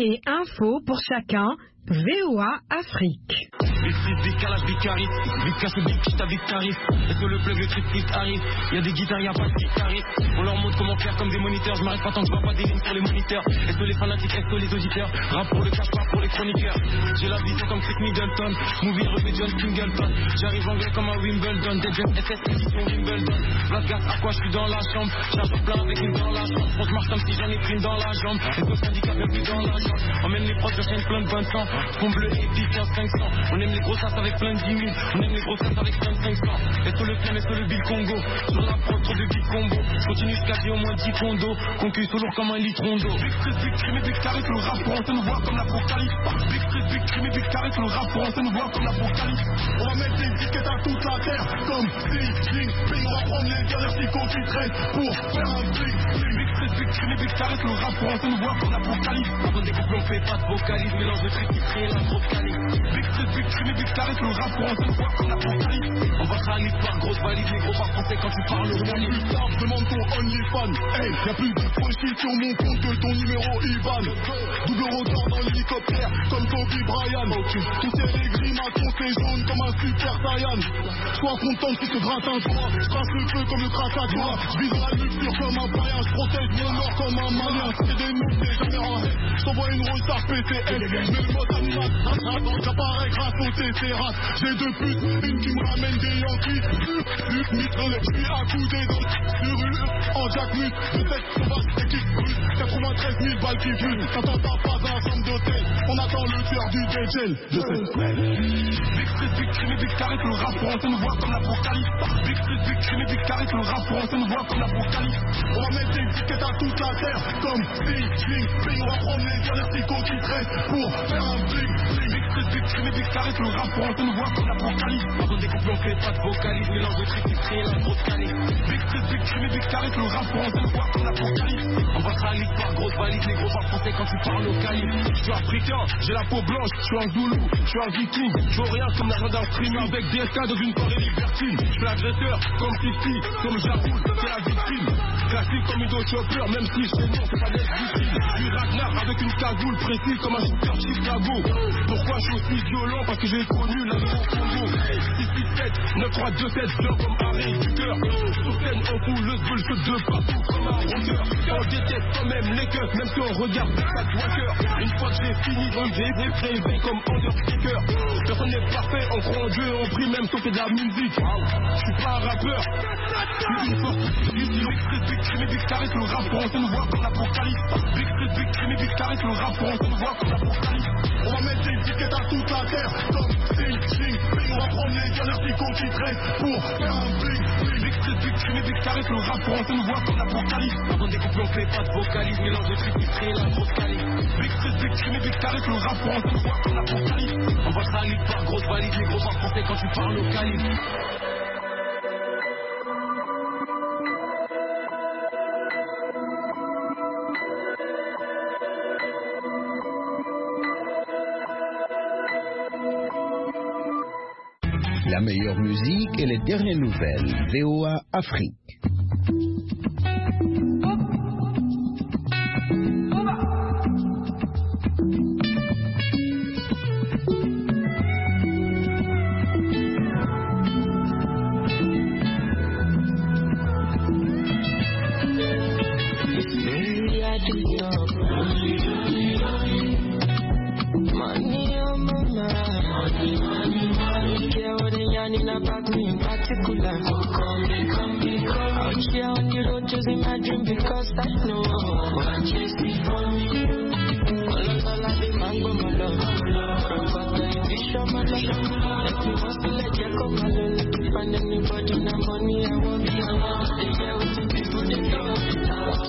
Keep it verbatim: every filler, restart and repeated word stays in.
et info pour chacun, V O A Afrique. Big street, big calage, big carré, big casse, big kita, big tarif. Est-ce que le plug, le trip arrive? Y'a des guitares, y'a pas de guitariste. On leur montre comment faire comme des moniteurs. Je m'arrête pas tant que je vois pas des lignes sur les moniteurs. Est-ce que les fanatiques, est-ce que les auditeurs? Rap pour le cash, pas pour les chroniqueurs. J'ai la vision comme Chris Middleton. Movie revue John Singleton. J'arrive anglais comme un Wimbledon. Dead Jump S S édition Wimbledon. Blackgas à quoi je suis dans la chambre. Charge plein avec une dans la chambre. On se marche comme si j'en ai pris une dans la jambe. Est-ce que le syndicat veut plus dans la jambe? Emmène les proches, j'enchaîne plein de bonnes sang. Fond bleu et puis quinze cinq cents. On aime les gros sas avec plein de dix mille. On aime les gros sas avec plein de cinq cents. Est-ce que le film, est-ce que le Bill Congo? Sur la prod, trop de big combo. Je continue jusqu'à dire au moins dix condos. Concu sous lourd comme un litron d'eau. Big street, big crime et big carré, le rap pour on voit comme l'apocalypse. Big street, big crime et big carré, le rap pour on voit comme l'apocalypse. On va mettre des étiquettes à toute la terre. Comme Xi Jinping, on va prendre les derniers psychos qui traitent pour faire un bling bling. Big street, big crime et big carré, le rap pour on voit comme l'apocalypse. On découpe, on fait pas de vocalise. Mélange de trucs qui créent la vocalise. Big street, big crime et big carré, le rap pour on voit comme l'apocalypse. On va rallier par grosse valise, les gros par français quand tu parles au Mali. Plus tard, demande ton OnlyFans. Hey, y'a plus de profit sur mon compte que ton numéro Ivan. Double rotor dans l'hélicoptère, comme Kobe Bryant. Tous ces grimaçons, c'est jaune comme un super Saiyan. Sois content si ce gratin toi. J'trace le feu comme le Krakatoa. J'vise la rupture comme un païen. J'protège mon or comme un malien. C'est des noobs, c'est jamais rien. J't'envoie une recharge P C L. J'mets le mode animal. J'apparais grâce au T C R A. J'ai deux putes, une qui me ramène des Yankees. J'suis accoudé dans le rue. En Jackmus, peut-être qu'on va s'équipe plus. quatre-vingt-treize mille balles qui fusent. Quand on tape pas dans un chambre d'hôtel, on attend le tueur du D J. Je sais. Big street, big crime et big carré, le rap pour on voit comme l'apocalypse. Big street, big crime et big carré, le rap pour on voit comme l'apocalypse. On va mettre des étiquettes à toute la terre. Comme Xi Jinping, on va prendre les derniers psychos qui traitent pour faire un bling bling. Big street, big crime et big carré, le rap pour on voit comme l'apocalypse. On découpe, on fait pas de vocalise. Mélange de trucs qui créent la grosse calice. Big street, big crime et big carré, le rap pour on voit comme l'apocalypse. On va rallier par grosse valise, les gros par français quand tu parles au calibre. Je suis africain, j'ai la peau blanche, je suis un zoulou, je suis un viking. Je vois rien comme l'argent d'un streamer avec D S K dans une soirée libertine. Je suis l'agresseur, comme Fifi, comme Jaboul, c'est la victime. Classique comme Ido Chopper, même si je sais non, c'est pas des victimes. Je suis Ragnar avec une cagoule précise comme un shooter Chicago. Pourquoi je suis aussi violent? Parce que j'ai connu l'amour au Congo. six six sept, neuf trois deux sept, blanc comme Harry du cœur. Sur scène, on fout le zbeul, saute de partout comme un rondeur. On déteste quand même les keufs, même si on regarde Cat Walker. Une fois que j'ai fini, on j'ai des rêves comme Undertaker. Personne n'est parfait, on croit en Dieu, on prie même si on fait de la musique. Je suis pas un rappeur, je suis une force. Big street, big crime et big carré, le rap pour on voit comme l'apocalypse. Big street, big crime et big carré, le rap pour on voit comme l'apocalypse. On va mettre des étiquettes à toute la terre, comme Xi Jinping. On va prendre les derniers psychos qui traitent pour faire un bling bling. Big street, big crime et big carré, le rap pour on voit comme l'apocalypse. On découpe, on fait pas de vocalise, mélange de trucs qui créent la grosse calice. Big street, big crime et big carré, le rap pour on voit comme l'apocalypse. On va rallier par grosse valise, les gros par français quand tu parles au calibre. La meilleure musique et les dernières nouvelles. V O A Afrique. Imagine because I know I'm chasing for me. All of all of the mango, my love. But I wish I'm a love. Let me want to let you go, my love. If I find anybody, no money, I won't be alone. They get with the people, they know.